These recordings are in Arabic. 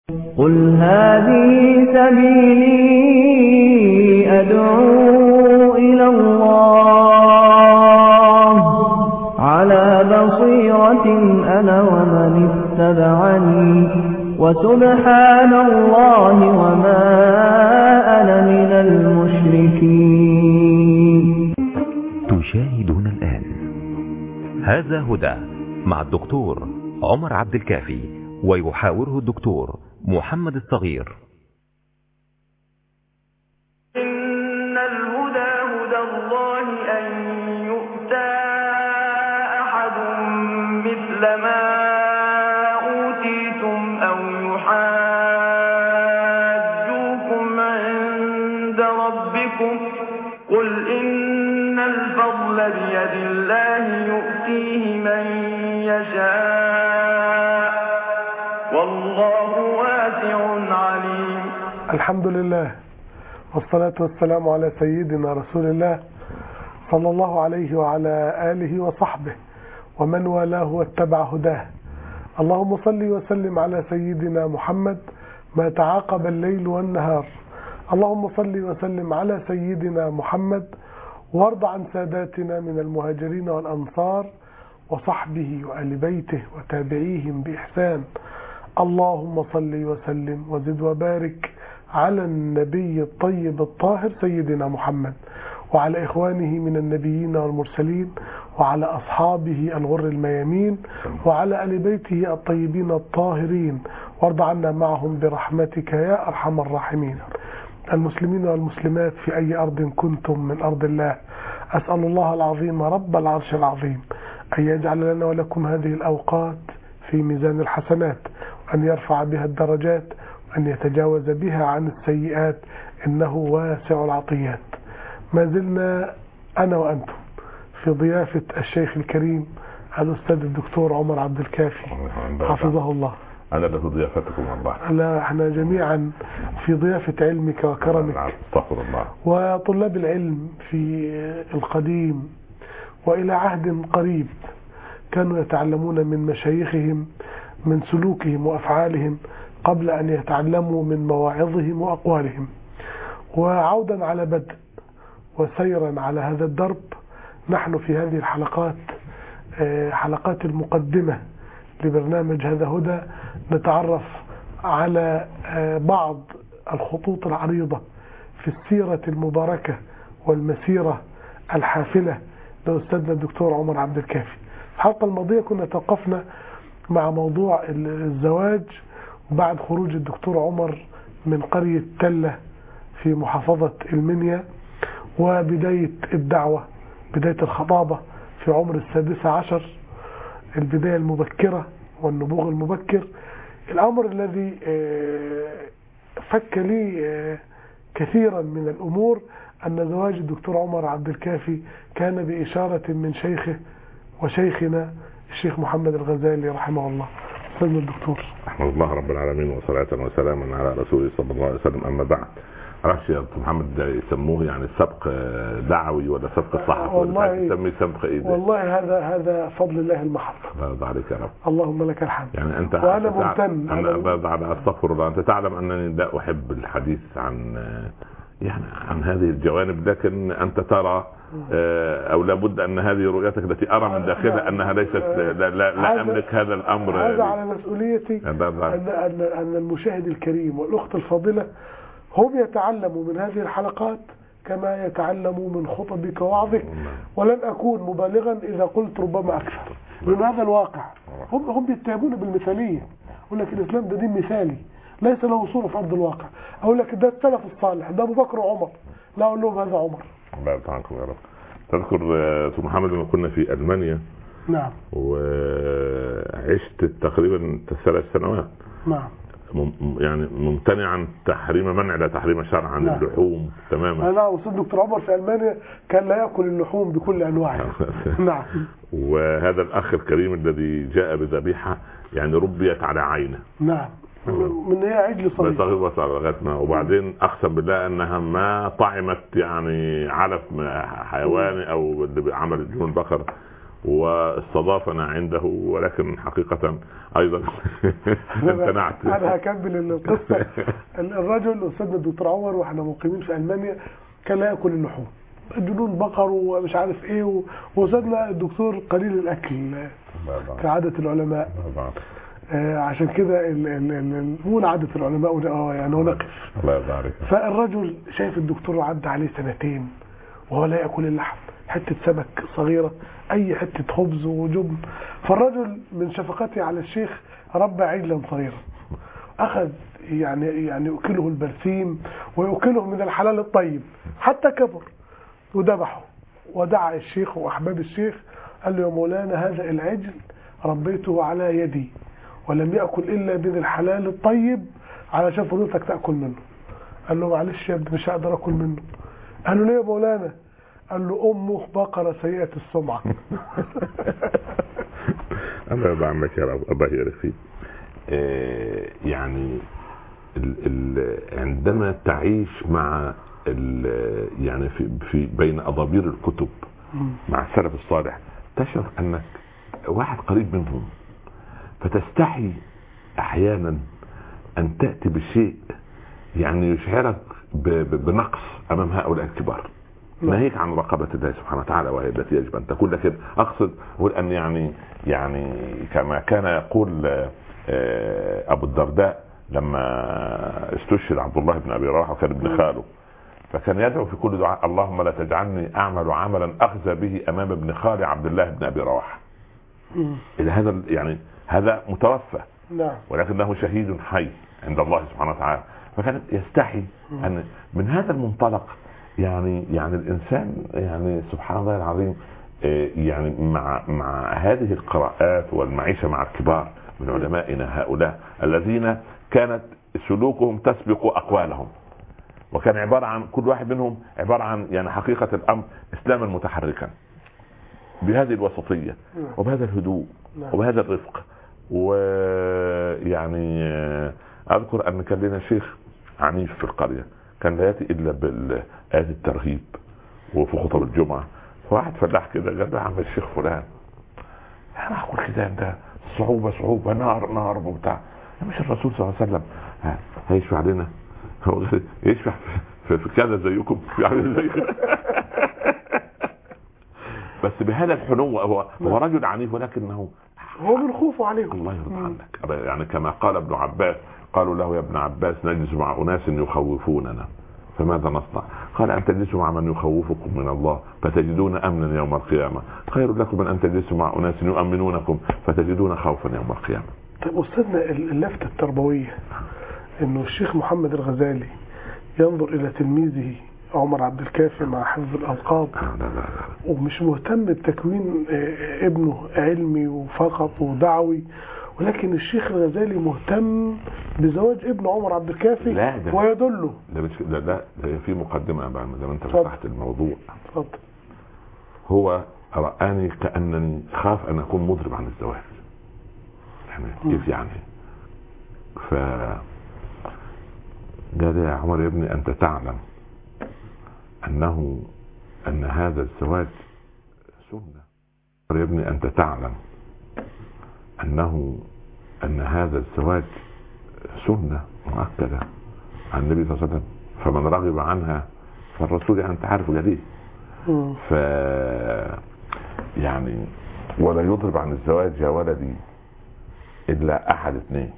قل هذه سبيلي أدعو إلى الله على بصيرة أنا ومن اتبعني وسبحان الله وما أنا من المشركين. تشاهدون الآن هذا هدى مع الدكتور عمر عبد الكافي ويحاوره الدكتور محمد الصغير. إن الهدى هدى الله أن يؤتى أحد مثل ما أوتيتم أو يحاجوكم عند ربكم قل إن الفضل بيد الله يؤتيه من يشاء والله واسع عليم. الحمد لله والصلاة والسلام على سيدنا رسول الله صلى الله عليه وعلى آله وصحبه ومن والاه واتبع هداه. اللهم صل وسلم على سيدنا محمد ما تعاقب الليل والنهار. اللهم صل وسلم على سيدنا محمد وارض عن ساداتنا من المهاجرين والأنصار وصحبه وآل بيته وتابعيهم بإحسان. اللهم صل وسلم وزد وبارك على النبي الطيب الطاهر سيدنا محمد وعلى إخوانه من النبيين والمرسلين وعلى أصحابه الغر الميامين وعلى آل بيته الطيبين الطاهرين وارض عنا معهم برحمتك يا أرحم الراحمين. المسلمين والمسلمات في أي أرض كنتم من أرض الله، أسأل الله العظيم رب العرش العظيم أن يجعل لنا ولكم هذه الأوقات في ميزان الحسنات، أن يرفع بها الدرجات، وأن يتجاوز بها عن السيئات، إنه واسع العطيات. ما زلنا أنا وأنتم في ضيافة الشيخ الكريم الأستاذ الدكتور عمر عبد الكافي حفظه الله. أنا اللي في ضيافتكم والله. لا، احنا جميعا في ضيافة علمك وكرمك. استغفر الله. وطلاب العلم في القديم وإلى عهد قريب كانوا يتعلمون من مشايخهم من سلوكهم وأفعالهم قبل أن يتعلموا من مواعظهم وأقوالهم. وعودا على بدء وسيرا على هذا الدرب، نحن في هذه الحلقات حلقات المقدمة لبرنامج هذا هدى نتعرف على بعض الخطوط العريضة في السيرة المباركة والمسيرة الحافلة لأستاذنا الدكتور عمر عبد الكافي. الحلقة الماضية كنا توقفنا مع موضوع الزواج وبعد خروج الدكتور عمر من قرية تلة في محافظة المنيا وبداية الدعوة، بداية الخطابة في عمر 16، البداية المبكرة والنبوغ المبكر. الأمر الذي فك لي كثيرا من الأمور أن زواج الدكتور عمر عبد الكافي كان بإشارة من شيخه وشيخنا الشيخ محمد الغزالي رحمه الله. سيدنا الدكتور، أحمد الله رب العالمين وصلاة وسلاما على رسوله صلى الله عليه وسلم. أما بعد، عرفت يا دكتور محمد يسموه يعني سبق دعوي ولا سبق صحفي ولا يسميه سبق ايه ده؟ والله هذا فضل الله المحض. الله عليك يا رب. اللهم لك الحمد. يعني انت وانا ممتن. انا استغفر الله. انت تعلم انني لا احب الحديث عن عن هذه الجوانب، لكن انت ترى او لابد ان هذه رؤيتك التي ارى من داخلها انها ليست لا املك هذا الامر. هذا على مسؤوليتي ان المشاهد الكريم والاخت الفاضله هم يتعلموا من هذه الحلقات كما يتعلموا من خطبك ووعظك، ولن أكون مبالغا إذا قلت ربما أكثر، لأن هذا الواقع. هم بيتهمون بالمثالية، يقول لك الإسلام ده دين مثالي ليس له صورة في أرض الواقع. أقول لك ده السلف الصالح، ده أبو بكر وعمر. لا أقول لهم هذا عمر. الله يرحمكم يا رب. تذكر سيد محمد لما كنا في ألمانيا؟ نعم. وعشت تقريبا 3 سنوات. نعم. يعني ممتنعا تحريم منع لا تحريم شرعا عن اللحوم تماما. نعم. وصل دكتور عمر في ألمانيا كان لا يأكل اللحوم بكل أنواعها. نعم. وهذا الأخ الكريم الذي جاء بذبيحة يعني ربيت على عينه. نعم. من هي عجل صغير وبعدين أقسم بالله أنها ما طعمت يعني علف حيواني أو اللي عمل جنون البقر، واستضافنا عنده، ولكن حقيقة أيضا امتنعت. أنا هكمل القصة. الرجل أستاذنا الدكتور عمر وإحنا مقيمين في ألمانيا كان لا يأكل اللحوم، جنون بقر ومش عارف إيه، وأستاذنا الدكتور قليل الأكل كعادة العلماء. عشان كده مو عادة العلماء يعني نقف. الله يبارك. فالرجل شايف الدكتور عدى عليه 2 سنين وهو لا يأكل اللحم، حتة سمك صغيرة، أي حتة خبز وجبن. فالرجل من شفقته على الشيخ ربى عجلا صغيرا، أخذ يعني يأكله البرسيم ويأكله من الحلال الطيب حتى كبر، وذبحه ودعا الشيخ وأحباب الشيخ، قال له يا مولانا هذا العجل ربيته على يدي ولم يأكل إلا من الحلال الطيب علشان فضلتك تأكل منه. قال له معلش يا ابني مش هقدر أكل منه. قال له ليه يا مولانا؟ قال له أمه بقرة سيئة السمعة. الله يرضى عنك يا رب، الله يبارك فيك. يعني عندما تعيش مع يعني في بين أضابير الكتب مع السلف الصالح تشعر أنك واحد قريب منهم، فتستحي أحيانا أن تأتي بشيء يعني يشعرك بنقص أمام هؤلاء الكبار. ناهيك عن رقبة الله سبحانه وتعالى وهي التي يجب أن تكون. لكن أقصد أقول أن يعني كما كان يقول أبو الدرداء لما استشهد عبد الله بن أبي رواحة وكان ابن خاله، فكان يدعو في كل دعاء اللهم لا تجعلني أعمل عملا أخزى به أمام ابن خالي عبد الله بن أبي رواحة. إذا هذا يعني هذا متوفى ولكنه شهيد حي عند الله سبحانه وتعالى، فكان يستحي أن من هذا المنطلق يعني الإنسان يعني سبحان الله العظيم يعني مع هذه القراءات والمعيشة مع الكبار من علمائنا هؤلاء الذين كانت سلوكهم تسبق أقوالهم، وكان عبارة عن كل واحد منهم عبارة عن يعني حقيقة الأمر إسلاما متحركا بهذه الوسطية وبهذا الهدوء وبهذا الرفق. ويعني أذكر أن كان لنا شيخ عنيف في القرية كان لا يأتي إلا بالآيات الترهيب وفي خطب الجمعة. فواحد فلاح كده قال له عم الشيخ فلان أنا أقول كده ده صعوبة نار وبتاع، مش الرسول صلى الله عليه وسلم هيشفع علينا؟ هو يشفع في كذا زيكم يعني زي بس بهذا الحنو. هو رجل عنيف ولكنه هو من خوفه عليهم. الله يرضى عنك. يعني كما قال ابن عباس قالوا له يا ابن عباس نجلس مع أناس يخوفوننا فماذا نصنع؟ قال أن تجلسوا مع من يخوفكم من الله فتجدون أمنا يوم القيامة خير لكم من أن تجلسوا مع أناس يؤمنونكم فتجدون خوفا يوم القيامة. طيب أستاذنا اللفتة التربوية إنه الشيخ محمد الغزالي ينظر إلى تلميذه عمر عبد الكافي مع حفظ الألقاب ومش مهتم بتكوين ابنه علمي وفقط ودعوي، ولكن الشيخ الغزالي مهتم بزواج ابن عمر عبد الكافي ويدله. لا في مقدمة بعد ما انت فتحت الموضوع. اتفضل. هو رآني كأنني خاف أن أكون مضرب عن الزواج. يعني كيف يعني؟ قال يا عمر يا ابني أنت تعلم أن هذا الزواج سنة. يا ابني أنت تعلم أن هذا الزواج سنة مؤكدة عن النبي صلى الله عليه وسلم، فمن رغب عنها فالرسول يعني أنت عارف جديد. يعني ولا يضرب عن الزواج يا ولدي إلا أحد اثنين،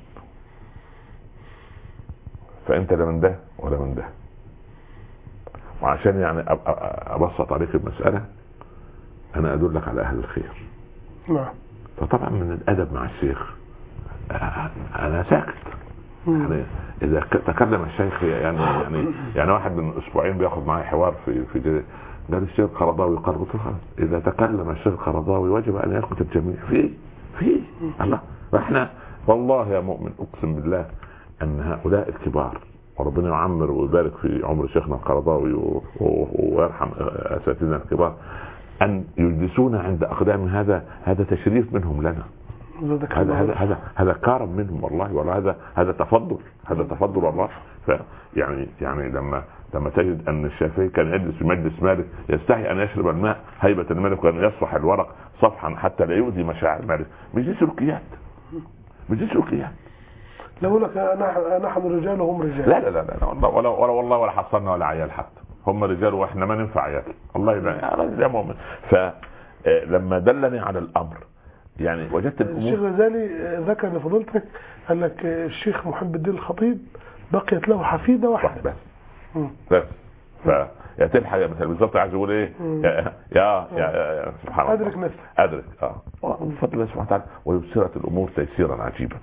فأنت لا من ده ولا من ده. وعشان يعني أبسط عليك المسألة أنا أدلك على أهل الخير. نعم. فطبعا من الأدب مع الشيخ أنا ساكت. يعني إذا تكلم الشيخ يعني واحد من أسبوعين بياخد معي حوار في قال الشيخ القرضاوي قال إذا تكلم الشيخ القرضاوي وجب أن يسكت الجميع. في الله. فإحنا والله يا مؤمن أقسم بالله أن هؤلاء الكبار وربنا يعمر ويبارك في عمر شيخنا القرضاوي ويرحم أساتذتنا الكبار أن يجلسون عند أقدام هذا تشريف منهم لنا. هذا كرم منهم والله، ولا هذا تفضل، هذا تفضل والله. يعني لما تجد ان الشافعي كان يجلس في مجلس مالك يستحي ان يشرب الماء هيبة الملك، وان يصفح الورق صفحا حتى لا يؤذي مشاعر مالك. مش دي سلوكيات، مش دي سلوكيات. لو لك نحن رجال وهم رجال. لا والله ولا حصلنا ولا عيال حتى، هم رجال واحنا ما ننفع عيال. الله يبارك يا مؤمن. فلما دلني على الامر يعني وجدت الشيخ غزالي ذكر لفضيلتك قال لك الشيخ محب الدين الخطيب بقيت له حفيده واحده بس يا تلحق مثلا بالظبط. عايز يقول ايه؟ يا سبحان الله، ادرك نفسك، ادرك بفضل الله سبحانه وتعالى. ويسرت الامور تيسيرا عجيبا.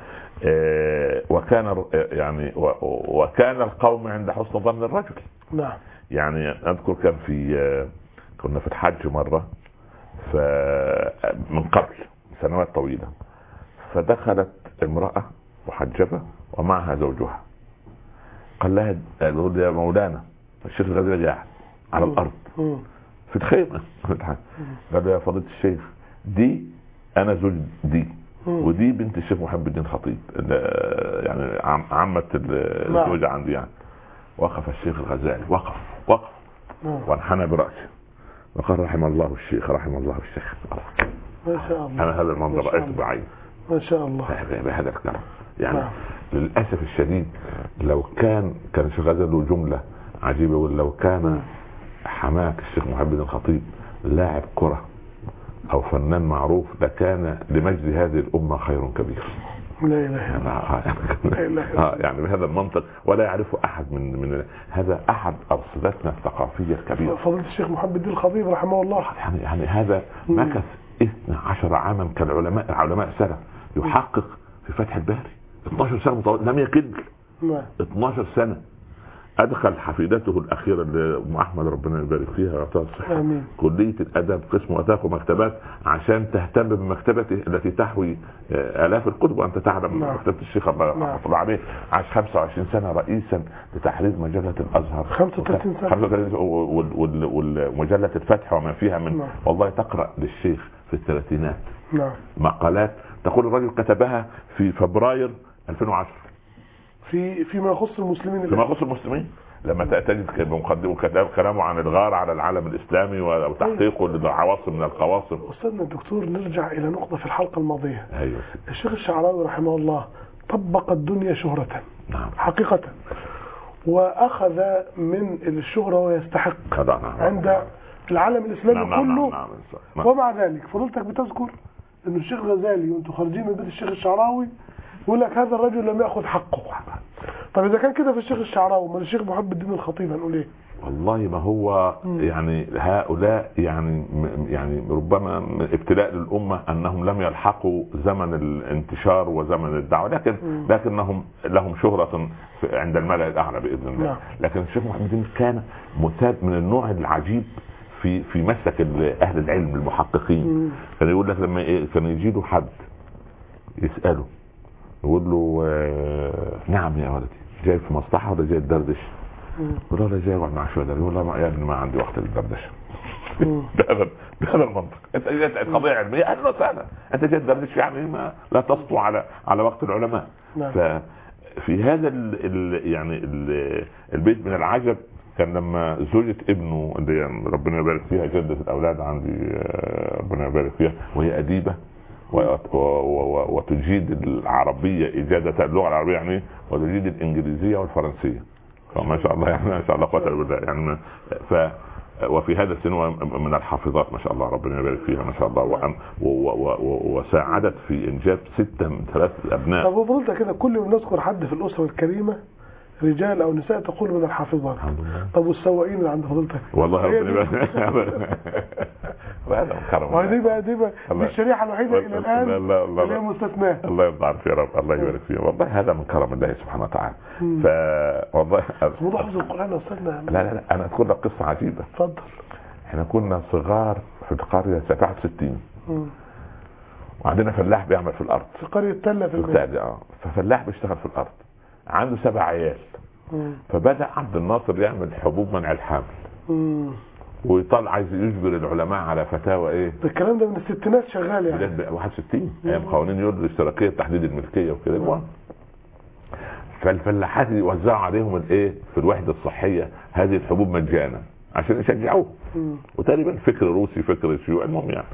وكان القوم عند حسن ظن الرجل. نعم. يعني اذكر كنا في الحج مره من قبل سنوات طويله، فدخلت امراه محجبه ومعها زوجها. قال لها يا مولانا الشيخ الغزالي قاعد على الارض في الخيمه. قال له يا فضيله الشيخ دي انا زوج دي، ودي بنت الشيخ محب الدين الخطيب يعني عمة الزوجة عندي يعني. وقف الشيخ الغزالي وقف وانحنى برأسه وقال رحم الله الشيخ، رحم الله الشيخ. ما شاء الله. انا هذا المنظر رأيته بعيني ما شاء الله بهذا الكلام يعني. للأسف الشديد لو كان الشيخ الغزالي له جملة عجيبة، ولو كان حماك الشيخ محب الدين الخطيب لاعب كرة او فنان معروف لكان لمجد هذه الامه خير كبير. لا اله يعني بهذا المنطق ولا يعرفه احد من هذا احد ارصدتنا الثقافيه الكبيره. فضيله الشيخ محب الدين الخطيب رحمه الله يعني هذا مكث 12 عاما علماء السلف يحقق في فتح الباري 12 سنه لم يكد 12 سنه. ادخل حفيدته الاخيره ام احمد ربنا يبارك فيها ويعطيها الصحه كليه الادب قسم اداب ومكتبات عشان تهتم بمكتبته التي تحوي الاف الكتب. وانت تعلم مكتبه الشيخ رحمه الله عليه عاش 25 سنه رئيسا لتحرير مجله الازهر 35 سنه ومجله الفتح وما فيها من والله تقرا للشيخ في الثلاثينات مقالات تقول الرجل كتبها في فبراير 2010 فيما يخص المسلمين لما تجد بمقدمه كلامه عن الغار على العالم الاسلامي وتحقيقه للعواصم من القواصم. استاذنا الدكتور نرجع الى نقطه في الحلقه الماضيه. ايوه. الشيخ الشعراوي رحمه الله طبق الدنيا شهرة حقيقة، واخذ من الشهرة ويستحق عند العالم الاسلامي كله. ومع ذلك فضلتك بتذكر ان الشيخ غزالي وانتم خارجين من بيت الشيخ الشعراوي يقول لك هذا الرجل لم يأخذ حقه. طب إذا كان كده في الشيخ الشعراوي ما الشيخ محب الدين الخطيب هنقول إيه؟ والله ما هو يعني هؤلاء يعني ربما ابتلاء للأمة أنهم لم يلحقوا زمن الانتشار وزمن الدعوة، لكنهم لهم شهرة عند الملأ الأعلى بإذن الله. لكن الشيخ محب الدين كان مثاب من النوع العجيب في مسلك أهل العلم المحققين. كان يقول لك لما كان يجي له حد يسأله يقول له نعم يا ولدي جاي في مصلحه ولا جاي تدردش؟ يقول له جاي اقعد مع شويه. يقول له يا ابني ما عندي وقت للدردشه. بهذا المنطق انت قضيه علميه اهلا وسهلا، انت جاي تدردش يعني ما لا تسطو على وقت العلماء. ففي هذا يعني البيت من العجب كان لما زوجة ابنه اللي ربنا يبارك فيها جدة الاولاد عندي ربنا يبارك فيها وهي اديبه وتجيد العربية إجادة اللغة العربية يعني وتجيد الإنجليزية والفرنسية ما شاء الله يعني ما شاء الله قوة بالله يعني وفي هذا السن من الحافظات ما شاء الله ربنا يبارك فيها ما شاء الله وساعدت في إنجاب 6 من 3 أبناء. طب وفضلت كده كل ما نذكر حد في الأسرة الكريمة رجال او نساء تقول من الحافظات. طب والسواقين اللي عند فضيلتك والله ربنا يبارك وهذه دي الشريحه الوحيده الى الان اللي هي مستثناه. الله يرضى عنك يا رب الله يبارك فيك. والله هذا من كرم الله سبحانه وتعالى. والله موضوع حفظ القران يا استاذنا. لا انا اذكر لك قصه عجيبه. اتفضل. احنا كنا صغار في القريه 67 وعندنا فلاح بيعمل في الارض في قريه تله في البلد. ففلاح بيشتغل في الارض عنده 7 عيال. فبدأ عبد الناصر يعمل حبوب منع الحمل ويطلع عايز يجبر العلماء على فتاوى ايه. الكلام ده من الستينات شغال يعني 61 ايام قوانين يورد الاشتراكيه تحديد الملكيه وكده. فالفلاحات يوزعوا عليهم الايه في الوحده الصحيه هذه الحبوب مجانا عشان يشجعوه. وتقريبا فكر روسي فكر شيوعي المهم يعني.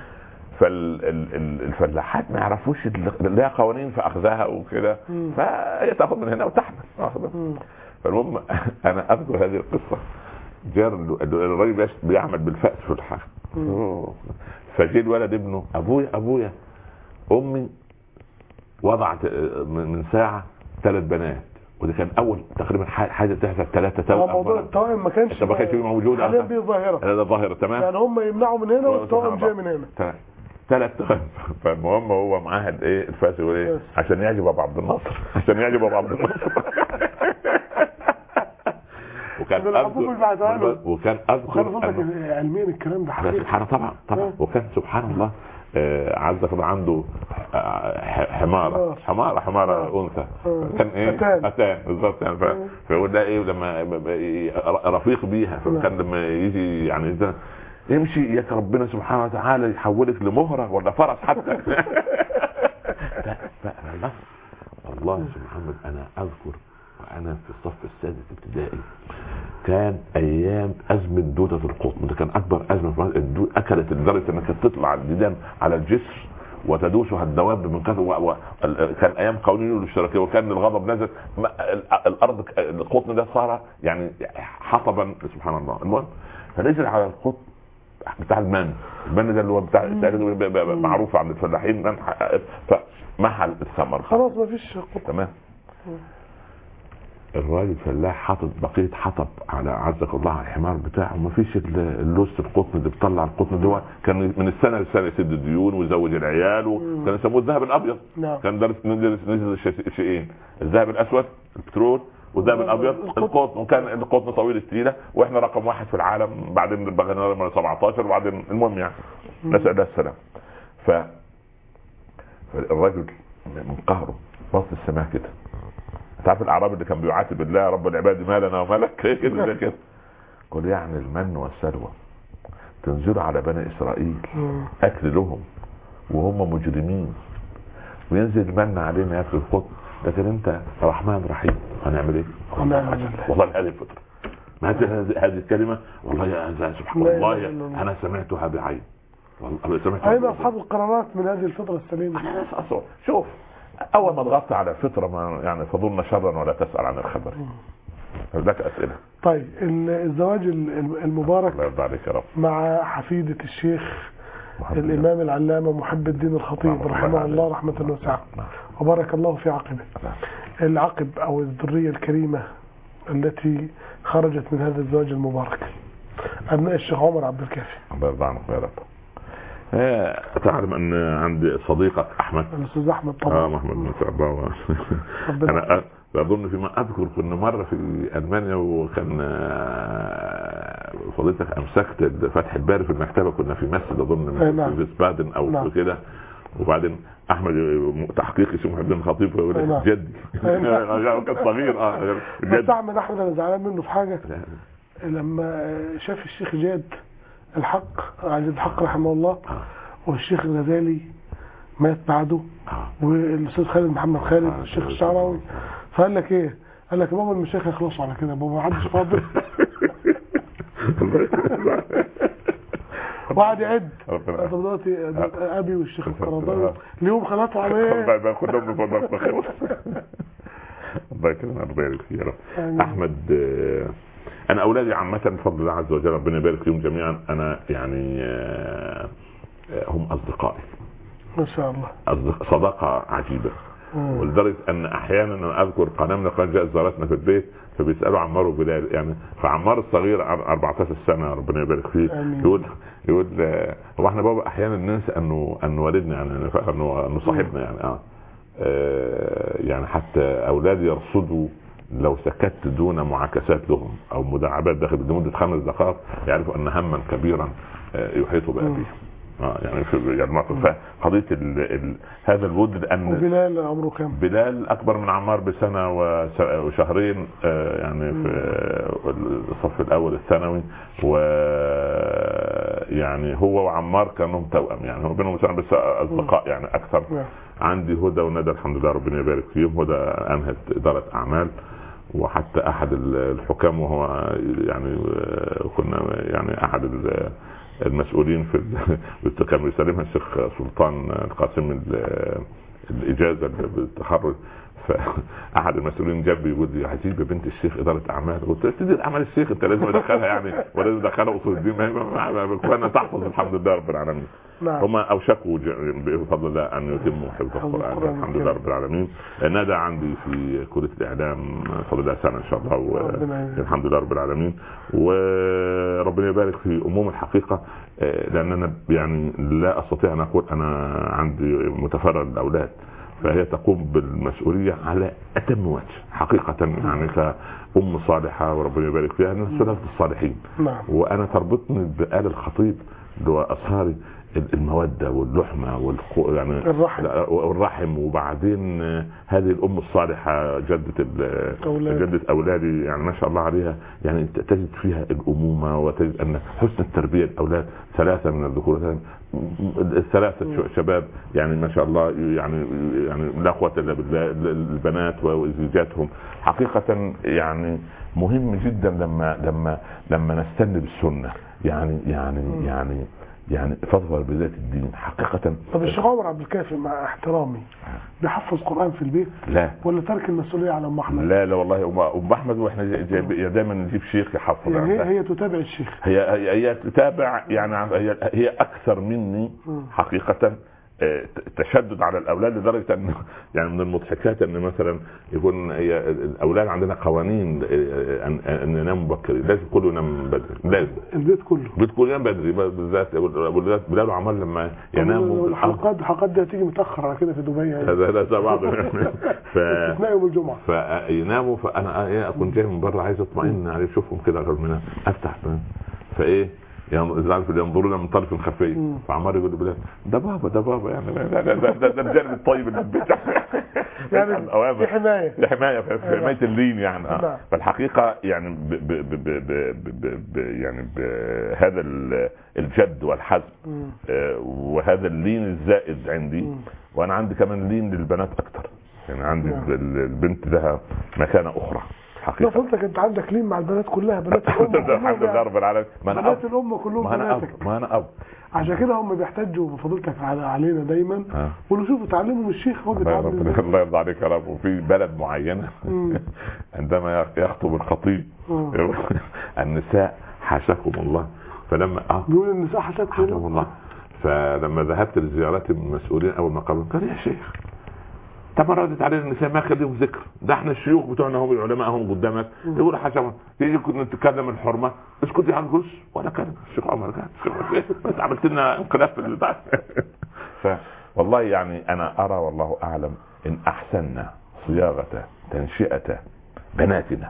فالفلاحات ما يعرفوش لها قوانين فاخذها وكده فهي تاخذ من هنا وتحمل. فالمهم انا اذكر هذه القصه. جار الراجل بيعمل بالفأس في الحق. فجي الولد ابنه ابويا امي وضعت من ساعه 3 بنات وده كان اول تقريبا حاجه تحصل 3 توأم. موضوع التوأم ما كانش موجود حاليا دي ظاهره. هذا ظاهره تمام يعني هم يمنعوا من هنا والتوأم جاي من هنا 3. فالمهم هو معاه الايه الفاس وايه عشان يعجب ابو عبد الناصر وكان اذكر علميا الكلام ده حقيقي سبحان طبعا وكان سبحان الله عزك الله عنده حماره انثى كان ايه اتان بالظبط يعني. فيقول ده ايه لما رفيق بيها فكان لما يجي يعني يمشي يا ربنا سبحانه وتعالى يحولك لمهره ولا فرس حتى. والله يا محمد انا اذكر وانا في الصف السادس ابتدائي كان ايام ازمه دوده القطن. ده كان اكبر ازمه اكلت لدرجه انها تطلع الديدان على الجسر وتدوسها الدواب من كثر كان ايام قوانين الاشتراكيه وكان الغضب نزل الارض القطن ده صار يعني حطبا سبحان الله. المهم فنزل على القطن بتاع المن ده اللي هو بتاع معروف عند الفلاحين فمحل الثمر خلاص ما فيش قطن تمام. الراجل فلاح حاطط بقيه حطب على عزك الله على الحمار بتاعه ما فيش اللوز القطن اللي بتطلع القطن ده كان من السنه للسنه يسد الديون ويزوج العيال وكان يسموه الذهب الابيض. كان ندرس شيئين الذهب الاسود البترول والذهب الابيض القطن. وكان القطن طويل السيله واحنا رقم 1 في العالم بعدين بقينا من 17 وبعدين المهم يعني نسال الله السلام. فالرجل من قهره بص السماء كده. تعرف الاعراب اللي كان بيعاتب الله رب العباد ما لنا وملك كده زي كده. قل يعني المن والسلوى تنزل على بني اسرائيل اكل لهم وهم مجرمين وينزل المن علينا ياكل القطن لكن انت رحمن رحيم هنعمل ايه؟ والله هذه الفطره ما هذه الكلمه والله يا سبحان الله انا سمعتها بعين والله سمعتها. اين اصحاب القرارات من هذه الفطره السليمه؟ شوف اول ما ضغطت على فطره ما يعني فضلنا شرا ولا تسال عن الخبر. لك اسئله. طيب الزواج المبارك الله يرضى عليك يا رب مع حفيده الشيخ الامام العلامه محب الدين الخطيب رحمه الله رحمه واسعه وبارك الله في عقبه. العقب او الذريه الكريمه التي خرجت من هذا الزواج المبارك ابناء الشيخ عمر عبد الكافي الله يرضى عنك يا رب. تعلم ان عندي صديقك احمد الاستاذ احمد طبعا محمد بن سعباوة. انا اظن فيما اذكر كنا مره في المانيا وكان فضيلتك امسكت فتح الباري في المكتبه كنا في مسجد اظن في فيسبادن او كده وبعدين احمد تحقيق اسمه محمد بن الخطيب يقول جدي كان صغير بس احمد انا زعلان منه في حاجه لما شاف الشيخ جاد الحق عزيز الحق رحمه الله والشيخ الغزالي مات بعده والاستاذ خالد محمد خالد الشيخ الشعراوي فقال لك ايه؟ قال لك بابا المشايخ يخلصوا على كده بابا ما حدش فاضل. وقعد يعد دلوقتي ابي والشيخ القرضاوي اليوم خلاص على ايه؟ كلهم بفضل الله يكرمك الله يبارك فيك يا رب. احمد انا اولادي عامه بفضل الله عز وجل ربنا يبارك فيهم جميعا انا يعني هم اصدقائي ما شاء الله صداقه عجيبه ولدرجه ان احيانا اذكر قناه من القنوات جاءت زارتنا في البيت فبيسالوا عمار وبلال يعني فعمار الصغير 14 سنه ربنا يبارك فيه يقول هو احنا بابا احيانا ننسى انه والدنا يعني انه صاحبنا يعني يعني حتى اولادي يرصدوا لو سكت دون معاكسات لهم او مداعبات داخل لمده 5 دقائق يعرفوا ان هما كبيرا يحيط بأبيه. يعني في يعني قضيه هذا الود، لان وبلال عمره كام؟ بلال اكبر من عمار بسنه وشهرين، يعني في الصف الاول الثانوي، ويعني هو وعمار كانوا توأم، يعني هو بينهم سنه بس اصدقاء يعني اكثر. عندي هدى وندى الحمد لله ربنا يبارك فيهم. هدى انهت اداره اعمال، وحتى احد الحكام وهو يعني كنا يعني احد المسؤولين في كان يسلمها الشيخ سلطان القاسم الاجازه بالتخرج، فاحد المسؤولين جاب يقول لي هتجيب بنت الشيخ اداره اعمال. قلت له تدير اعمال الشيخ انت لازم ادخلها يعني، ولازم ادخلها اصول الدين، ما تحفظ الحمد لله رب العالمين. هم اوشكوا بفضل الله ان يتموا حفظ القران الحمد لله رب العالمين. ندى عندي في كليه الاعلام فضل الله سنه ان شاء الله والحمد لله رب العالمين. وربنا يبارك في امهم الحقيقه، لان انا يعني لا استطيع ان اقول انا عندي متفرغ الاولاد، فهي تقوم بالمسؤوليه على اتم وجه حقيقه، يعني كأم صالحه وربنا يبارك فيها من سلالة الصالحين. وانا تربطني بآل الخطيب اللي هو اصهاري المودة واللحمة يعني الرحم. وبعدين هذه الأم الصالحة جدة أولادي يعني ما شاء الله عليها، يعني تجد فيها الأمومة، وتجد أن حسن التربية الأولاد 3 من الذكور، 3 شباب يعني ما شاء الله، يعني لا قوة إلا بالله، البنات وزوجاتهم حقيقة. يعني مهم جدا لما نستنى بالسنة، يعني فضل بذات الدين حقيقة. طب الشيخ عمر عبد الكافي مع احترامي بيحفظ قرآن في البيت؟ لا. ولا ترك المسؤولية على ام احمد؟ لا والله ام احمد، واحنا دايما نجيب شيخ يحفظ. يعني هي تتابع الشيخ، هي تتابع، يعني هي اكثر مني حقيقة تشدد على الاولاد، لدرجه ان يعني من المضحكات ان مثلا يكون الاولاد عندنا قوانين ان ينام بكر، لازم كله ينام بدري، لازم البيت كله ينام بدري، بالذات بلال وعمار لما يناموا. الحلقات دي هتيجي متاخر على كده في دبي يعني. لا بعض يوم الجمعه فيناموا، فانا اكون جاي من بره عايز اطمئن عليه، اشوفهم كده قبل ما افتح فايه ينظرون من طرف خفي. فعمار يقول بلال ده بابا يعني ده الجانب الطيب اللي بتاع يعني في حمايه في اللين يعني. فالحقيقه يعني يعني بهذا الجد والحزم وهذا اللين الزائد عندي، وانا عندي كمان لين للبنات اكتر، يعني عندي البنت لها مكانه اخرى حقيقة. فضلتك انت عندك لين مع البنات كلها، بنات الام الحمد لله رب العالمين. بنات الام كلهم بناتك. ما انا اب، عشان كده هم بيحتاجوا بفضلتك علينا دايما، ولو شوفوا تعلموا من الشيخ هو بيتعلم. الله يرضى عليك يا رب. وفي بلد معينه عندما يخطب الخطيب النساء حاشاكم الله، فلما بيقول النساء حاشاكم الله، فلما ذهبت لزيارات المسؤولين اول ما قالوا قال يا شيخ تمردت علينا النساء ما خليهم ذكر، ده احنا الشيوخ بتوعنا هم العلماء هم قدامك يقولوا حاجه تيجي كنا نتكلم الحرمه اسكت يا عنكوش ولا كلمه. الشيخ عمر قال انت عملت لنا انقلاب في البعث. والله يعني انا ارى والله اعلم ان احسننا صياغه تنشئه بناتنا.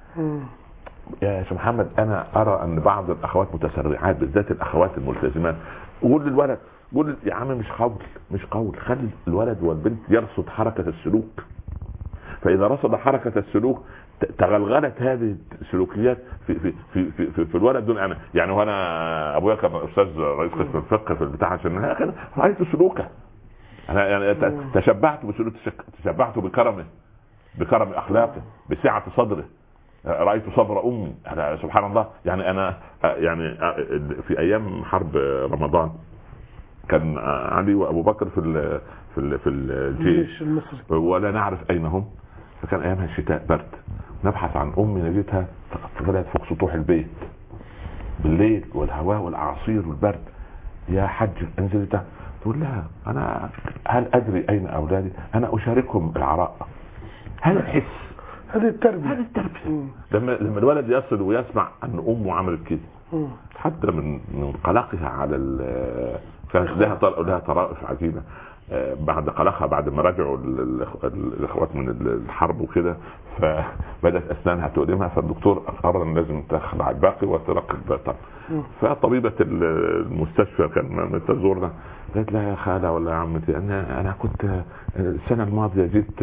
يا شيخ محمد انا ارى ان بعض الاخوات متسرعات، بالذات الاخوات الملتزمات، قول للولد قول يا عم مش قول خلي الولد والبنت يرصد حركة السلوك، فإذا رصد حركة السلوك تغلغلت هذه السلوكيات في الولد دون أنا يعني. وأنا أبويا كان أستاذ رئيس قسم الفقه في البتاع، عشان رأيت سلوكه أنا يعني تشبعت بسلوك، تشبعت بكرم أخلاقه، بسعة صدره، رأيت صبر أمي. سبحان الله يعني. أنا يعني في أيام حرب رمضان كان علي وابو بكر في الجيش المصري ولا نعرف اين هم، فكان ايامها الشتاء برد، نبحث عن امي نجدها طلعت فوق سطوح البيت بالليل والهواء والاعاصير والبرد. يا حج انزلي تحت، تقول لها انا هل ادري اين اولادي؟ انا اشاركهم العراء. هذا الحس، هذه التربيه لما الولد يصل ويسمع ان امه عملت كده، حتى من قلقها على كانت لها طرائف عجيبه. بعد قلقها بعد ما رجعوا الاخوات من الحرب وكده، فبدات اسنانها تؤلمها، فالدكتور قرر ان لازم تخلع الباقي وتركب الباقي. فطبيبه المستشفى كان تزورنا قالت لها يا خاله ولا يا عمتي انا كنت السنه الماضيه جيت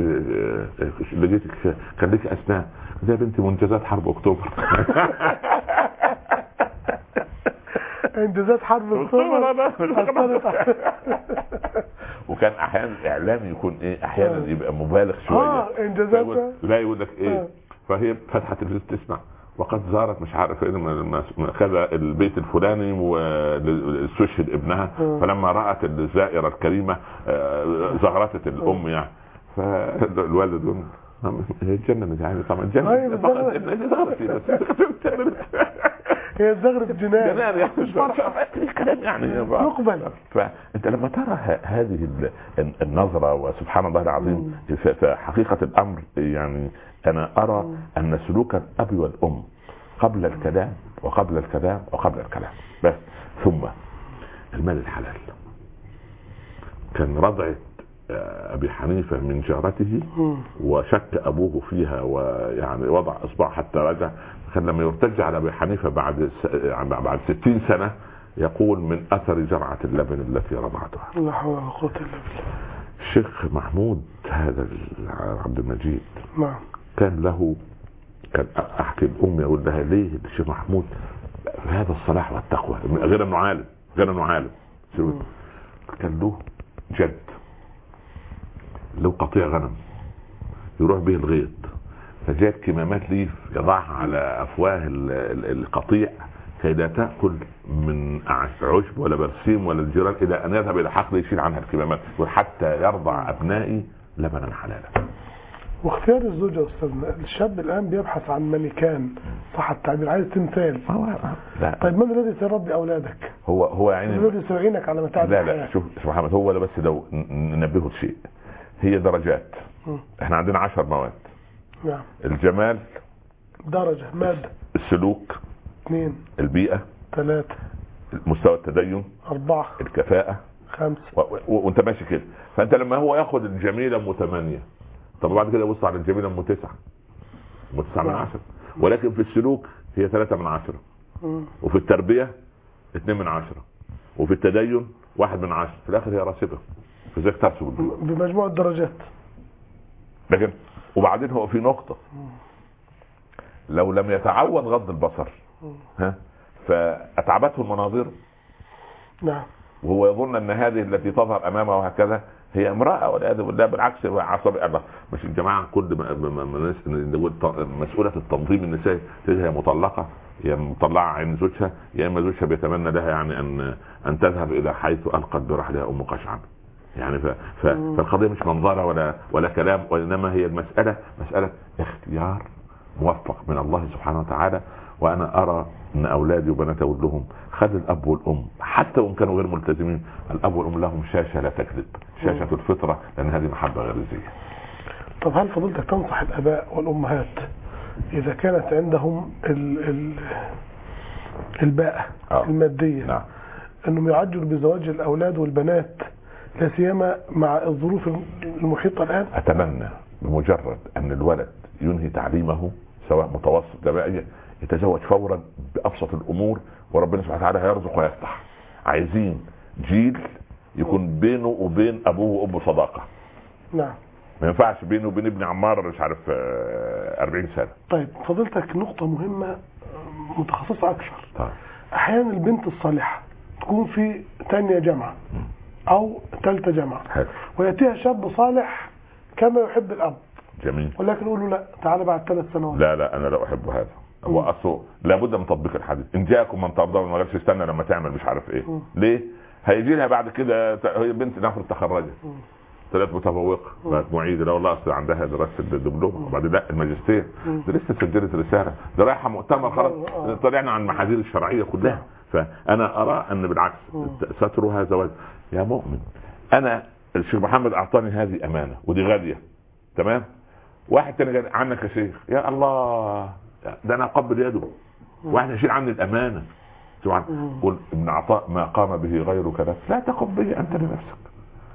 لقيتك كان لك اسنان. يا بنتي منجزات حرب اكتوبر. انجازات حرب اكتوبر. وكان احيانا الاعلام يكون ايه احيانا يبقى مبالغ شويه. انجازات لا يقول لك ايه فهي فتحت الفيديو تسمع وقد زارت مش عارف ايه كذا البيت الفلاني واستشهد ابنها، فلما رأت الزائرة الكريمة زغرتت الام يعني. فالوالد يقول هي الجنة يعني طبعا الجنة فقط هي الزغرة جنان يعني مش فرحة الكلام يعني يقبل. فانت لما ترى هذه النظرة وسبحان الله العظيم في حقيقة الامر يعني انا ارى ان سلوك الاب والام قبل الكلام وقبل الكلام وقبل الكلام بس ثم المال الحلال. كان رضعة ابي حنيفة من جارته وشك ابوه فيها ويعني وضع اصبع حتى رجع. كان لما يرتج على ابي حنيفة بعد 60 سنة يقول من اثر جرعة اللبن التي رضعتها. لا حول ولا قوة الا بالله. الشيخ محمود هذا عبد المجيد نعم كان له كان احكي لامي اقول لها ليه الشيخ محمود هذا الصلاح والتقوى غير انه عالم كان له جد له قطيع غنم يروح به الغيط، فجاب كمامات ليف يضعها على افواه القطيع كي لا تاكل من عشب ولا برسيم ولا الجيران الى ان يذهب الى حقل يشيل عنها الكمامات وحتى يرضع ابنائي لبنا حلالا. واختيار الزوجة أستاذنا، الشاب الآن بيبحث عن ملكان صح التعبير، عايز تمثال. طيب من الذي سيربي أولادك؟ هو يعني من الذي سيعينك على متاع الحياة؟ لا شوف محمد، هو ده بس لو ننبهه شيء، هي درجات. احنا عندنا 10 مواد. نعم. الجمال درجة مادة، السلوك 2، البيئة 3، مستوى التدين 4، الكفاءة 5 وانت ماشي كده. فانت لما هو ياخد الجميلة ام 8 طب بعد كده يبص على الجميلة ام 9 من 10، ولكن في السلوك هي 3 من 10، وفي التربية 2 من 10، وفي التدين 1 من 10، في الاخر هي راسبة فازاي تحسب بمجموع الدرجات. لكن وبعدين هو في نقطة لو لم يتعود غض البصر فأتعبته المناظر. نعم. وهو يظن ان هذه التي تظهر امامه وهكذا هي امرأة والعياذ بالله، بالعكس هو عصبي. الله مش الجماعة كل مسؤولة التنظيم النسائي هي مطلقة يا مطلعة عين زوجها يا اما زوجها بيتمنى لها يعني ان تذهب الى حيث القت برحلها ام قشعر يعني. فالقضية مش منظرة ولا كلام، وانما هي المسألة مسألة اختيار موفق من الله سبحانه وتعالى. وانا ارى ان اولادي وبناتي اقول لهم خلي الاب والام حتى وان كانوا غير ملتزمين، الاب والام لهم شاشة لا تكذب، شاشة الفطرة، لان هذه محبة غريزية. طب هل فضلتك تنصح الاباء والامهات اذا كانت عندهم الباءة المادية نعم. انهم يعجلوا بزواج الاولاد والبنات لا سيما مع الظروف المحيطة الان؟ اتمنى بمجرد ان الولد ينهي تعليمه سواء متوسط جامعي يتزوج فورا بأبسط الأمور، وربنا سبحانه وتعالى هيرزق ويفتح. عايزين جيل يكون بينه وبين أبوه وأمه صداقة. نعم. ما ينفعش بينه وبين ابن عمار مش عارف 40 سنة. طيب فضلتك نقطة مهمة متخصصة أكثر. طيب. أحيانا البنت الصالحة تكون في ثانية جامعة أو ثالثة جامعة ويأتيها شاب صالح كما يحب الأب. جميل. ولكن يقول له لا تعال بعد 3 سنوات. لا أنا لا أحب هذا. هو أصله لابد من تطبيق الحديث. إن جاءكم من ترضون ما قالش استنى لما تعمل مش عارف إيه. ليه؟ هيجي لها بعد كده هي بنت نفرض تخرجت طلعت متفوقة بقت معيدة، لا والله أصل عندها دراسة الدبلوم وبعدين لا الماجستير ده لسه سجلت رسالة ده رايحة مؤتمر خلاص طلعنا عن المحاذير الشرعية كلها. فأنا أرى أن بالعكس سترها زواج. يا مؤمن أنا الشيخ محمد أعطاني هذه أمانة ودي غالية تمام. واحد تاني قال عنك يا شيخ يا الله ده أنا أقبل يده. واحد يشيل عني الأمانة طبعا. قل ابن عطاء ما قام به غيرك لا تقم به أنت لنفسك.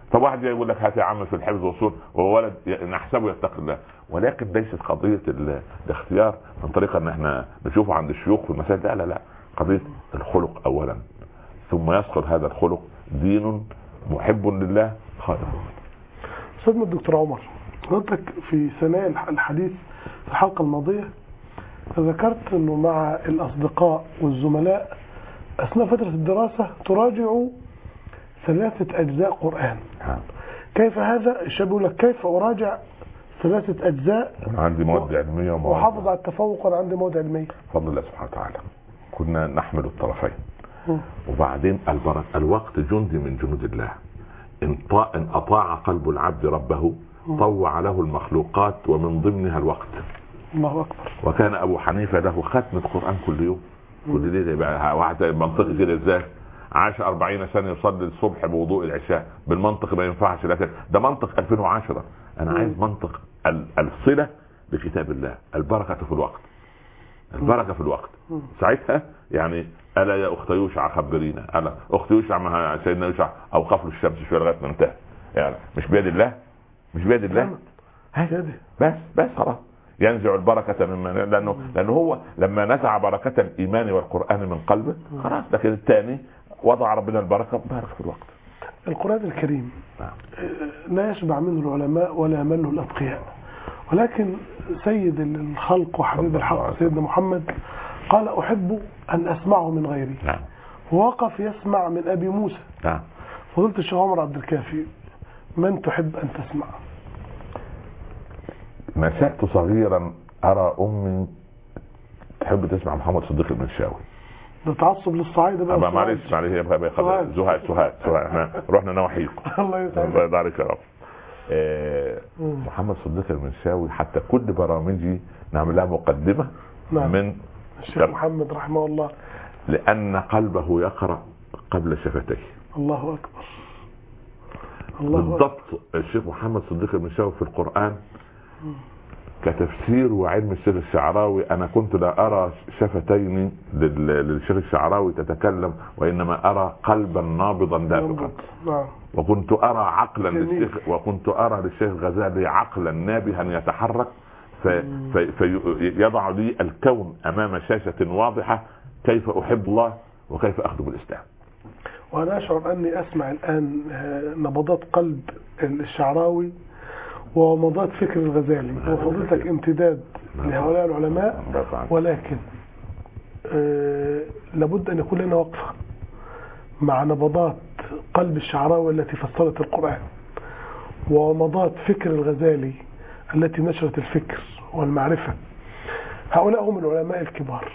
فواحد يقول لك هات يا عم في الحفظ والصول وهو ولد نحسبه يتقي الله، ولكن ليست قضيه الاختيار من طريقه ان احنا نشوفه عند الشيوخ في المساجد، لا لا لا، قضيه الخلق اولا، ثم يسقط هذا الخلق دين محب لله خالق. استاذنا الدكتور عمر، حضرتك في ثناء الحديث في الحلقه الماضيه ذكرت انه مع الاصدقاء والزملاء اثناء فتره الدراسه تراجعوا 3 أجزاء قرآن. كيف هذا؟ الشاب يقول لك كيف أراجع 3 أجزاء عندي مواد علمية وحافظ على التفوق وأنا عندي مواد علمية؟ بفضل الله سبحانه وتعالى كنا نحمل الطرفين. وبعدين الوقت جندي من جنود الله، إن أطاع قلب العبد ربه طوع له المخلوقات ومن ضمنها الوقت. الله أكبر. وكان أبو حنيفة له ختم القرآن كل يوم كل ليلة. يبقى واحد منطقي كده ازاي؟ عاش 40 سنة يصلي الصبح بوضوء العشاء، بالمنطق ما ينفعش، لكن ده منطق 2010. انا عايز منطق الصلة بكتاب الله، البركة في الوقت، البركة في الوقت. ساعتها يعني الا يا اخت يوشع خبرينا، الا اخت يوشع مع سيدنا يوشع او قفل الشمس شويه لغايه ما انتهى. يعني مش بيد الله، مش بيد الله، بس خلاص ينزع البركة مما، لأنه هو لما نزع بركة الإيمان والقرآن من قلبه خلاص. لكن الثاني وضع ربنا البركة بارك في الوقت. القرآن الكريم لا يشبع منه العلماء ولا يمله الأتقياء، ولكن سيد الخلق وحبيب الحق سيدنا محمد قال أحب أن أسمعه من غيري. ووقف يسمع من أبي موسى. فضلت الشيخ عمر عبد الكافي، من تحب أن تسمع؟ نشأت صغيرا أرى أمي تحب تسمع محمد صديق المنشاوي. ده تعصب للصعايدة بقى. معلش سهاد احنا رحنا نواحيكم. الله يسعدك. الله يبارك يا رب. محمد صديق المنشاوي حتى كل برامجي نعمل لها مقدمة من الشيخ محمد رحمه الله، لأن قلبه يقرأ قبل شفتيه. الله أكبر. بالضبط. الشيخ محمد صديق المنشاوي في القرآن كتفسير وعلم الشيخ الشعراوي، انا كنت لا ارى شفتين للشيخ الشعراوي تتكلم، وانما ارى قلبا نابضا دافقا. وكنت ارى عقلا للشيخ، وكنت ارى للشيخ الغزالي عقلا نابها يتحرك فيضع لي الكون امام شاشة واضحة كيف احب الله وكيف اخدم الاسلام. وانا اشعر اني اسمع الان نبضات قلب الشعراوي ومضات فكر الغزالي، وفضلتك امتداد لهؤلاء العلماء، ولكن لابد أن يكون لنا وقفة مع نبضات قلب الشعراوي التي فسرت القرآن، ومضات فكر الغزالي التي نشرت الفكر والمعرفة. هؤلاء هم العلماء الكبار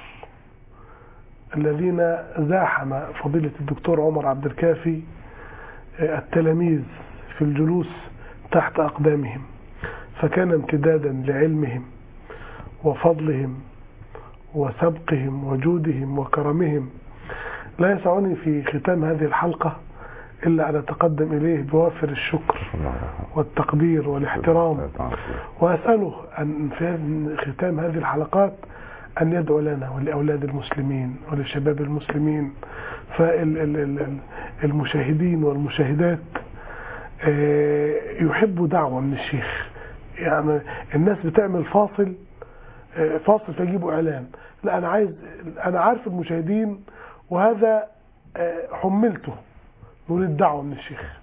الذين زاحم فضيلة الدكتور عمر عبد الكافي التلاميذ في الجلوس تحت أقدامهم، فكان امتدادا لعلمهم وفضلهم وسبقهم وجودهم وكرمهم. لا يسعني في ختام هذه الحلقة إلا أن أتقدم إليه بوافر الشكر والتقدير والاحترام، وأسأله أن في ختام هذه الحلقات أن يدعو لنا ولأولاد المسلمين ولشباب المسلمين فالمشاهدين والمشاهدات يحبوا دعوة من الشيخ. يعني الناس بتعمل فاصل فيجيبوا إعلان، لا أنا عارف المشاهدين وهذا حملته، نريد دعوة من الشيخ.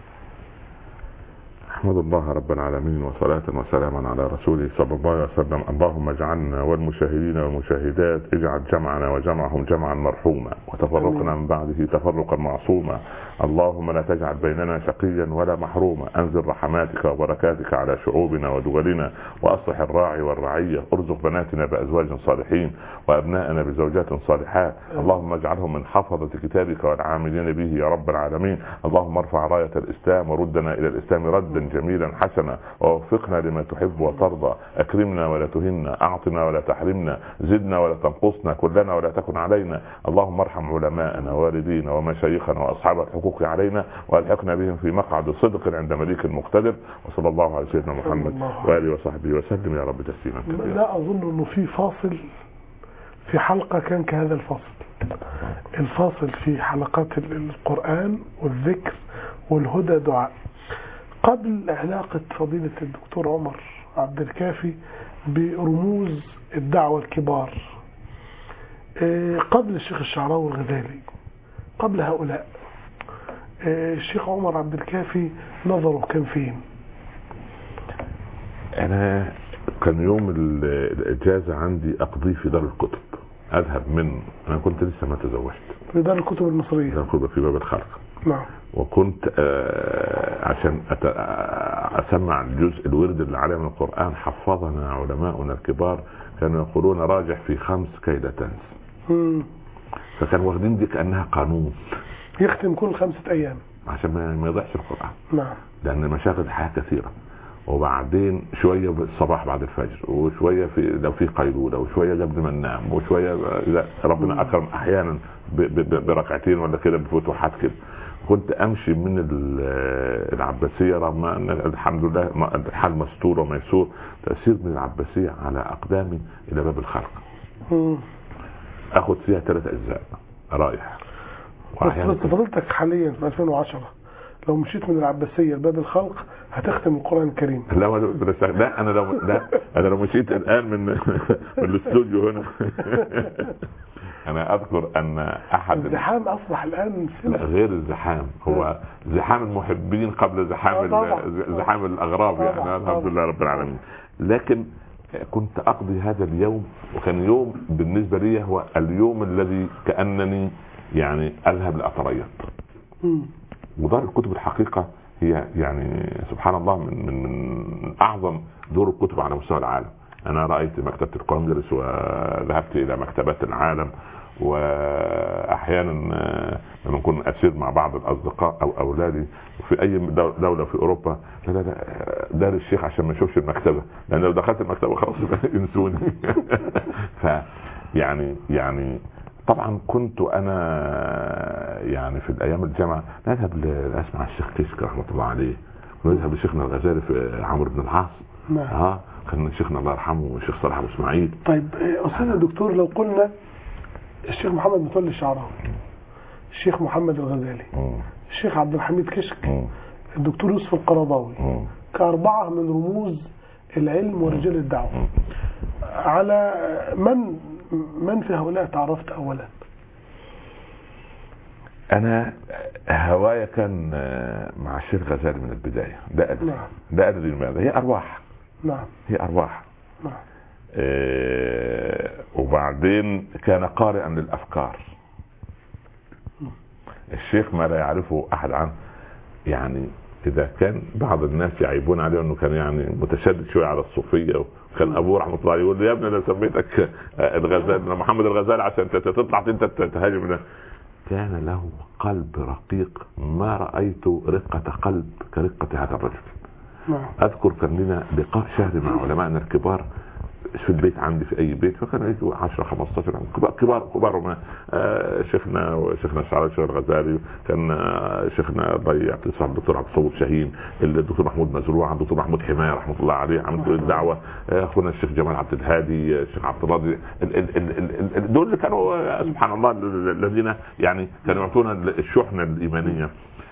احمد الله رب العالمين وصلاة وسلاما على رسوله صلى الله عليه وسلم. اللهم اجعلنا والمشاهدين والمشاهدات اجعل جمعنا وجمعهم جمعا مرحوما، وتفرقنا من بعده تفرقا معصوما. اللهم لا تجعل بيننا شقيا ولا محروما. انزل رحماتك وبركاتك على شعوبنا ودولنا، واصلح الراعي والرعية. ارزق بناتنا بازواج صالحين وابنائنا بزوجات صالحات. اللهم اجعلهم من حفظة كتابك والعاملين به يا رب العالمين. اللهم ارفع راية الاسلام وردنا الى الاسلام ردا جميلا حسنا، ووفقنا لما تحب وترضى. اكرمنا ولا تهنا، اعطنا ولا تحرمنا، زدنا ولا تنقصنا، كلنا ولا تكن علينا. اللهم ارحم علماءنا ووالدينا ومشايخنا واصحاب الحقوق علينا، والحقنا بهم في مقعد صدق عند مليك مقتدر. وصلى الله على سيدنا محمد واله وصحبه وسلم يا رب تسليما كثيرا. لا اظن انه في فاصل في حلقة كان كهذا الفاصل في حلقات القرآن والذكر والهدى دعاء. قبل علاقة فضيلة الدكتور عمر عبد الكافي برموز الدعوة الكبار، قبل الشيخ الشعراوي والغزالي، قبل هؤلاء، الشيخ عمر عبد الكافي نظره كان فين؟ انا كان يوم الاجازة عندي اقضيه في دار الكتب، اذهب انا كنت لسه ما تزوجت، في دار الكتب المصرية، دار الكتب في باب الخلق. نعم. وكنت عشان اسمع الجزء الورد اللي عليه من القرآن، حفظنا علماؤنا الكبار كانوا يقولون راجع في 5 كي لا تنسى. فكانوا واخدين دي كأنها قانون، يختم كل 5 أيام عشان ما يضيعش القرآن. نعم. لأن مشاغل الحياة كثيرة، وبعدين شوية الصباح بعد الفجر، وشوية لو في قيلولة، وشوية قبل ما ننام، وشوية ربنا أكرم أحيانا بركعتين ولا كده بفتوحات كده. كنت أمشي من العباسية، رغم أن الحمد لله الحال مستور وميسور، تأثير من العباسية على أقدامي إلى باب الخلق. أخذ فيها 3 أجزاء رايح. بس فضلتك حاليا في 2010 لو مشيت من العباسية لباب الخلق هتختم القرآن الكريم. لا انا لو مشيت الان من الاستوديو هنا انا اذكر ان احد الزحام اصبح الان غير الزحام، هو زحام المحبين قبل زحام الاغراب يعني. الحمد لله رب العالمين. لكن كنت اقضي هذا اليوم، وكان يوم بالنسبة لي هو اليوم الذي كأنني يعني اذهب لأتريض. ودار الكتب الحقيقة هي يعني سبحان الله من اعظم دور الكتب على مستوى العالم. انا رأيت مكتبة الكونجرس، وذهبت الى مكتبات العالم، واحيانا لما كنت اسير مع بعض الاصدقاء او اولادي في اي دولة في اوروبا، لا دار الشيخ عشان ما اشوفش المكتبة، لان لو دخلت المكتبة خلاص ينسوني. ف يعني طبعا كنت انا يعني في الايام الجامعه نذهب اسمع الشيخ كشك رحمه الله عليه، ونذهب لشيخنا الغزالي في عمرو بن العاص. نعم. كان شيخنا الله يرحمه الشيخ صالح ابو اسماعيل. طيب استاذ الدكتور، لو قلنا الشيخ محمد متولي الشعراوي، الشيخ محمد الغزالي، الشيخ عبد الحميد كشك، الدكتور يوسف القرضاوي، كأربعة من رموز العلم ورجال الدعوة، على من في هؤلاء تعرفت اولا؟ انا هوايا كان مع الشيخ غزالي من البداية. ده ادري لماذا، هي ارواح. نعم. هي ارواح. نعم. وبعدين كان قارئا للافكار. الشيخ ما لا يعرفه احد عنه، يعني اذا كان بعض الناس يعيبون عليه انه كان يعني متشدد شويه على الصوفيه، وكان ابوه رحمه الله يقول له يا ابني انا سميتك الغزالي محمد الغزالي عشان تطلع انت تهاجم. كان له قلب رقيق، ما رايت رقه قلب كرقه هذا الرجل. اذكر كان لنا لقاء شهري مع علمائنا الكبار في البيت عندي في اي بيت، فكان يجوا 10 15 كبار شيخنا الشعراوي الشيخ الغزالي، كان شيخنا ضيع الدكتور عبد الصبور شاهين، الدكتور محمود مزروع، الدكتور محمود حماية رحمه الله عليه عملت الدعوه، اخونا الشيخ جمال عبد الهادي، الشيخ عبد الراضي، دول اللي كانوا سبحان الله الذين يعني كانوا يعطونا الشحنه الايمانيه.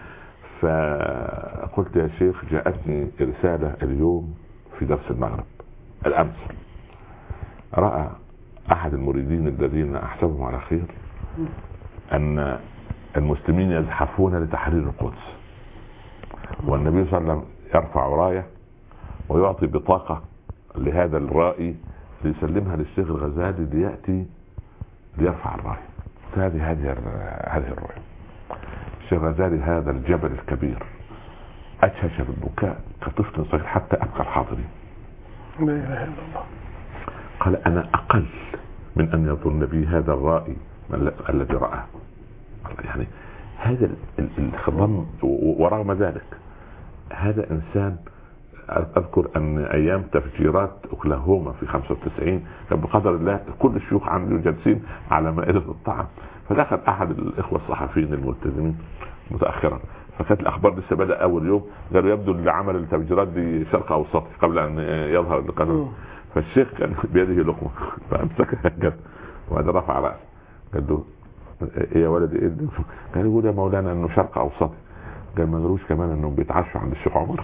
فقلت يا شيخ جاءتني رساله اليوم في درس المغرب الامس، رأى احد المريدين الذين احسبهم على خير ان المسلمين يزحفون لتحرير القدس، والنبي صلى الله عليه وسلم يرفع راية ويعطي بطاقة لهذا الرائي ليسلمها للشيخ الغزالي ليأتي ليرفع الراية. هذه الرؤية. الشيخ الغزالي هذا الجبل الكبير أجهش بالبكاء كطفل صغير حتى أبكى الحاضرين. لا إله إلا الله. قال أنا أقل من أن يظن بي هذا الرائي الذي رأى. يعني هذا الخضم، ورغم ذلك هذا إنسان. أذكر أن أيام تفجيرات أوكلاهوما في 95 كان بقدر الله كل الشيوخ عاملين جالسين على مائدة الطعام، فدخل أحد الإخوة الصحفيين الملتزمين متأخرا، فكانت الأخبار لسه بدأ أول يوم، قالوا يبدو اللي عمل التفجيرات دي شرق أوسط قبل أن يظهر القانون. فالشيخ كان بيده لقمة فأمسكها كده وهذا رفع رأسه قال له إيه يا ولدي إيه؟ قال له يا مولانا أنه شرق أوسط. قال ما قالوش كمان انهم بيتعشوا عند الشيخ عمر.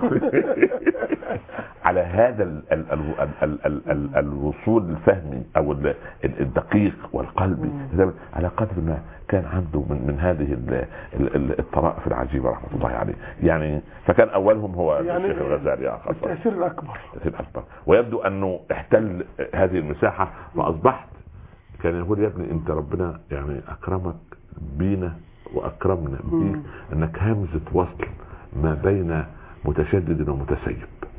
على هذا الوصول الفهمي او الدقيق والقلبي على قدر ما كان عنده من هذه الطرائف العجيبه رحمه الله عليه. يعني فكان اولهم هو يعني الشيخ الغزالي التأثير الأكبر. ويبدو انه احتل هذه المساحه واصبحت كان يقول يا ابني انت ربنا يعني اكرمك بينا واكرمنا بيك انك همزه وصل ما بين متشدد ومتسيب.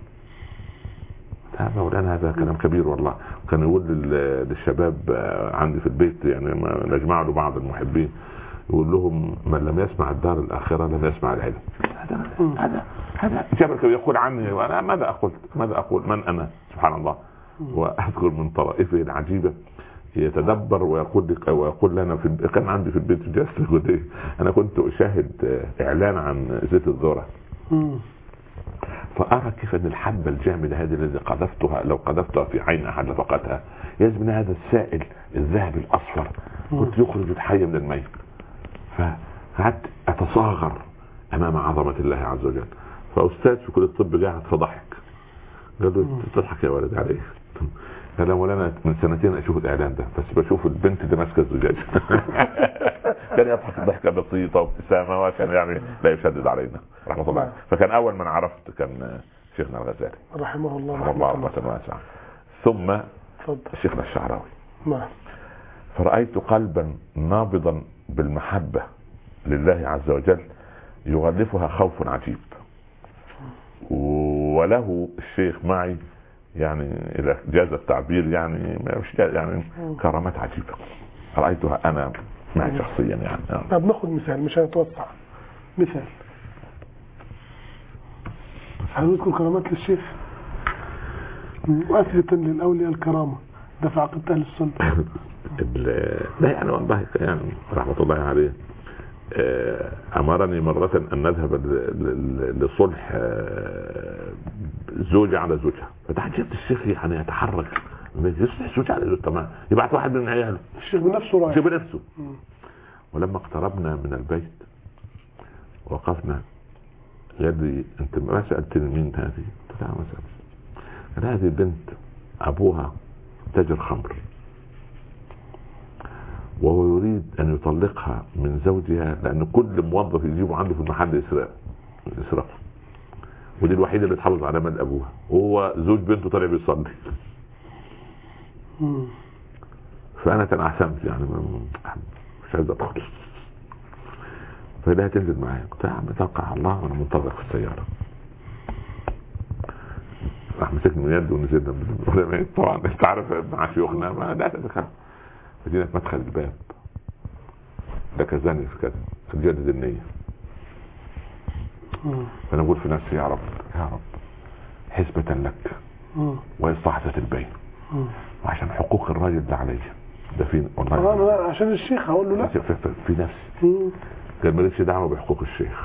مولانا هذا كلام كبير والله. كان يقول للشباب عندي في البيت يعني نجمع له بعض المحبين يقول لهم من لم يسمع الدار الآخرة لم يسمع العلم. هذا جابر كبير يقول عني وانا ماذا اقول من انا سبحان الله. واذكر من طرائفه العجيبه يتدبر ويقول لنا كان عندي في البيت جالس انا كنت اشاهد اعلان عن زيت الذره فأرى كيف أن الحبة الجامدة هذه التي قذفتها لو قذفتها في عين أحد لفقتها يجب هذا السائل الذهبي الأصفر كنت يخرج الحي من الميت. فقعدت أتصاغر أمام عظمة الله عز وجل. فأستاذ في كلية الطب قاعد فضحك قال له تضحك يا ولد عليه. قال مولانا من سنتين أشوف الإعلان ده بس بشوف البنت اللي ماسكة الزجاج. كان يضحك ضحكة بسيطة وابتسامة وكان يعني لا يشدد علينا رحمه الله. فكان أول من عرفت كان شيخنا الغزالي رحمه الله رحمه واسعة. ثم شيخنا الشعراوي فرأيت قلبا نابضا بالمحبة لله عز وجل يغلفها خوف عجيب. وله الشيخ معي يعني إذا جاز التعبير يعني مش يعني كرامات عجيبة رأيتها أنا معي شخصيا يعني. طب ناخذ مثال مش هنتوسع. مثال هنذكر كرامات للشيخ وأثبت للأولياء الكرامة ده في عقيدة أهل السنة. لا يعني والله يعني رحمة الله عليه أمرني مرة أن نذهب لصلح زوجة على زوجها فتعجبت الشيخ يعني يتحرك يصلح زوجة على زوجها تمام يبعث واحد من عياله الشيخ بنفسه ولما اقتربنا من البيت وقفنا قال لي انت ما سألتني مين هذه؟ قلت له ما سألت. قال هذه بنت أبوها تاجر خمر وهو يريد أن يطلقها من زوجها لأن كل موظف يجيبه عنده في المحل يسرقه ودي الوحيدة اللي تحافظ على مال أبوها وهو زوج بنته طالع بيصلي. فأنا تنعسمت يعني مش عايز أدخل. فإلها تنزل معايا قلت يا عم توقع على الله وأنا منتظر في السيارة. راح مسكني من يده ونزلنا طبعا انت عارف مع شيوخنا ما لا تدخل مدينة مدخل الباب ده كذاني في كذا تجدد النية. فأنا أقول في نفسي يا رب حسبة لك وإصلاحة البين وعشان حقوق الراجل ده عليا ده فين والله عشان الشيخ هقول له لا في نفسي قال مالكش دعوة بحقوق الشيخ.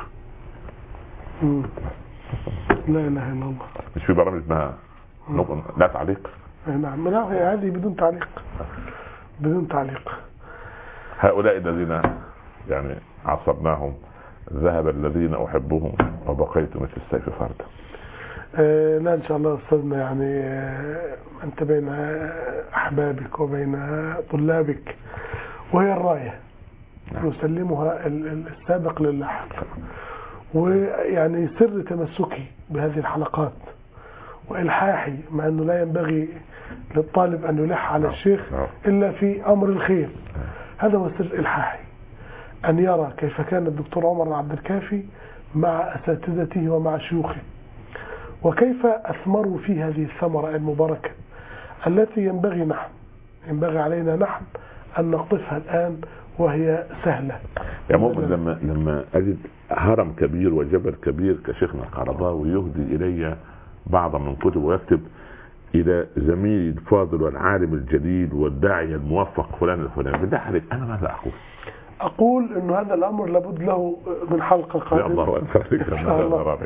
لا اله الا الله. مش في برامج اسمها لا تعليق؟ نعم لا هي هذه بدون تعليق. هؤلاء الذين يعني عصرناهم ذهب الذين احبهم وبقيت مثل السيف فردا. لا ان شاء الله استاذنا يعني انت بين احبابك وبين طلابك وهي الرايه نسلمها السابق للاحق. ويعني سر تمسكي بهذه الحلقات والحاحي مع انه لا ينبغي للطالب ان يلح على الشيخ الا في امر الخير. هذا هو سر الحاحي ان يرى كيف كان الدكتور عمر عبد الكافي مع اساتذته ومع شيوخه وكيف اثمروا في هذه الثمرة المباركة التي ينبغي علينا نحن ان نقطفها الان وهي سهلة. يا مؤمن لما أجد هرم كبير وجبل كبير كشيخنا القرضاوي يهدي إلي بعض من كتب ويكتب إلى زميلي الفاضل والعالم الجليل والداعية الموفق فلان الفلاني بالله عليك أنا ماذا أقول إنه هذا الأمر لابد له من حلقة قادمة. الله أكبر.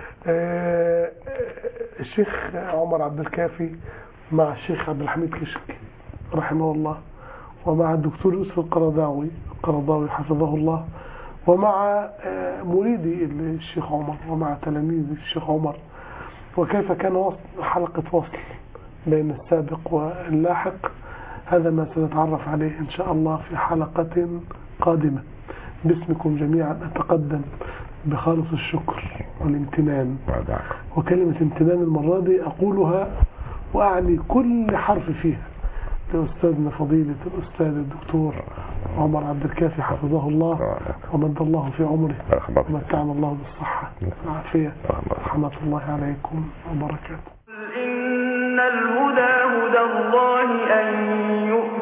الشيخ عمر عبد الكافي مع الشيخ عبد الحميد كشك رحمه الله ومع الدكتور يوسف القرضاوي حفظه الله ومع مريدي الشيخ عمر ومع تلاميذ الشيخ عمر، وكيف كان حلقة وصل بين السابق واللاحق. هذا ما سنتعرف عليه إن شاء الله في حلقة قادمة. باسمكم جميعا أتقدم بخالص الشكر والامتنان، وكلمة امتنان المرة دي أقولها وأعني كل حرف فيها لأستاذنا فضيلة الأستاذ الدكتور عمر عبد الكافي حفظه الله ومد الله في عمره ومتعنا الله بالصحة والعافية. رحمة الله عليكم وبركاته. إن الهدى هدى الله أن يؤمن